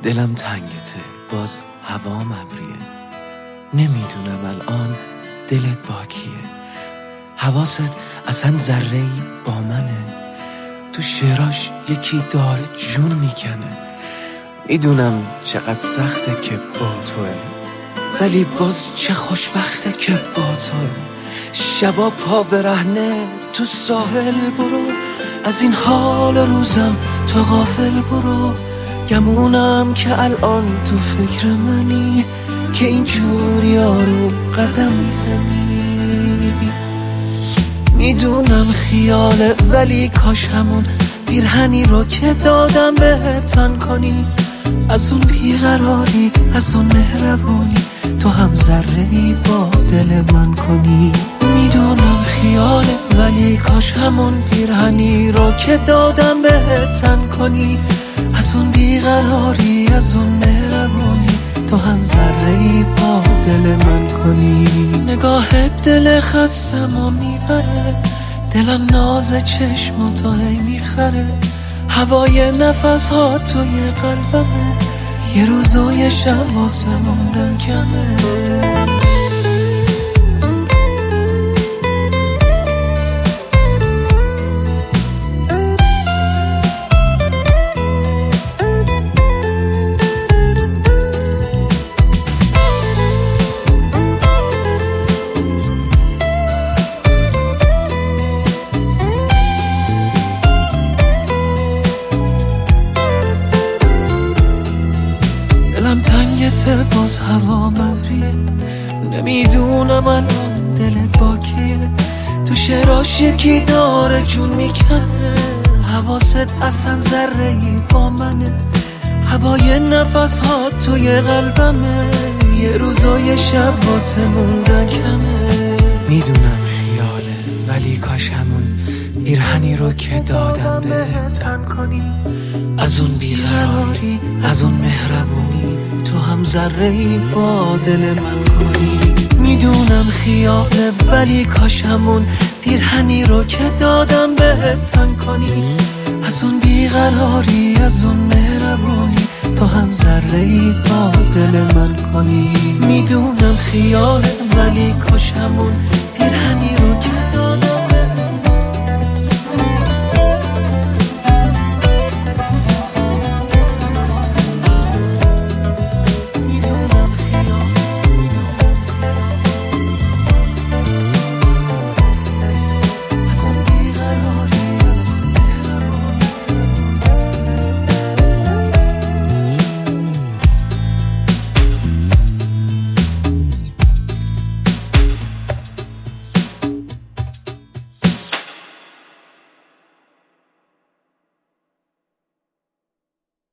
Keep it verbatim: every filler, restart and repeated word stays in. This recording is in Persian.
دلم تنگته، باز هوا ابریه. نمیدونم الان دلت با کیه. حواست اصلا ذره‌ای با منه. تو شعراش یکی داره جون میکنه. میدونم چقدر سخته که با توه، ولی باز چه خوشبخته که با توه. شبا پا برهنه تو ساحل برو، از این حال روزم تو غافل برو. گمونم که الان تو فکر منی، که اینجوری یارو قدم میزنی. میدونم خیاله ولی کاش همون پیرهنی رو که دادم بهت تن کنی. از اون بیقراری، از اون مهربونی، تو هم ذره‌ای با دل من کنی. میدونم خیاله ولی کاش همون پیرهنی رو که دادم بهت تن کنی. از اون بیقراری، از اون مهربونی، تو هم ذره‌ای با دل من کنی. نگاهت دل خستمو میبره، دلم ناز چشم تو هی میخره. هوای نفس ها توی قلبمه، یه روز و یه شب واسه موندن کمه. دلم تنگته، باز هوا مبریه. نمیدونم الان دلت با کیه. تو شعراش یکی داره جون میکنه. حواست اصلا ذره‌ای با منه. هوای نفس ها توی قلبمه، یه روز و یه شب واسه موندن کمه. میدونم خیاله ولی کاش همون پیرهنی رو که دادم بهت تن کنی. از اون بیقراری، از اون مهربونی، تو هم ذره‌ای با دل من کنی. میدونم خیاله ولی کاش همون پیرهنی رو که دادم بهت تن کنی. از اون بیقراری، از اون مهربونی، تو هم ذره‌ای با دل من کنی. میدونم خیاله ولی کاش همون